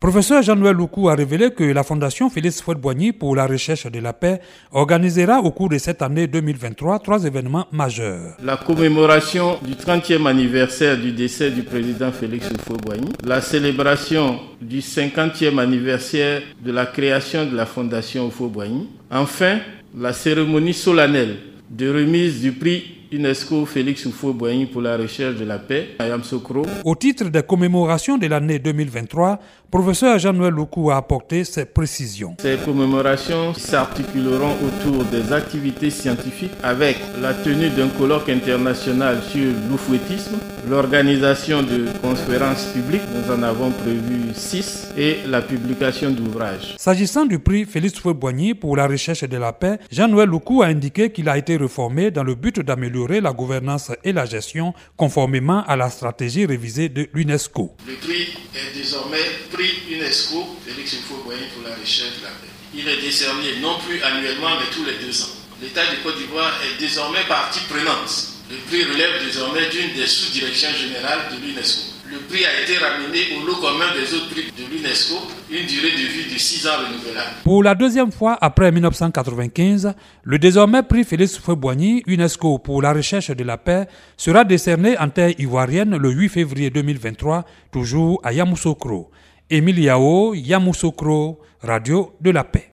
Professeur Jean-Noël Loukou a révélé que la Fondation Félix Houphouët-Boigny pour la recherche de la paix organisera au cours de cette année 2023 3 événements majeurs. La commémoration du 30e anniversaire du décès du président Félix Houphouët-Boigny, la célébration du 50e anniversaire de la création de la Fondation Houphouët-Boigny, enfin la cérémonie solennelle de remise du prix UNESCO Félix Houphouët-Boigny pour la recherche de la paix à Yamoussoukro. Au titre des commémorations de l'année 2023, professeur Jean-Noël Loukou a apporté ses précisions. Ces commémorations s'articuleront autour des activités scientifiques avec la tenue d'un colloque international sur l'oufouettisme, l'organisation de conférences publiques, nous en avons prévu 6, et la publication d'ouvrages. S'agissant du prix Félix Houphouët-Boigny pour la recherche de la paix, Jean-Noël Loukou a indiqué qu'il a été réformé dans le but d'améliorer la gouvernance et la gestion conformément à la stratégie révisée de l'UNESCO. Le prix est désormais prix UNESCO Félix Houphouët-Boigny pour la recherche de la paix. Il est décerné non plus annuellement mais tous les 2 ans. L'État de Côte d'Ivoire est désormais partie prenante. Le prix relève désormais d'une des sous-directions générales de l'UNESCO. Le prix a été ramené au lot commun des autres prix de l'UNESCO, une durée de vie de 6 ans renouvelable. Pour la deuxième fois après 1995, le désormais prix Félix Houphouët-Boigny, UNESCO pour la recherche de la paix, sera décerné en terre ivoirienne le 8 février 2023, toujours à Yamoussoukro. Émile Yao, Yamoussoukro, Radio de la Paix.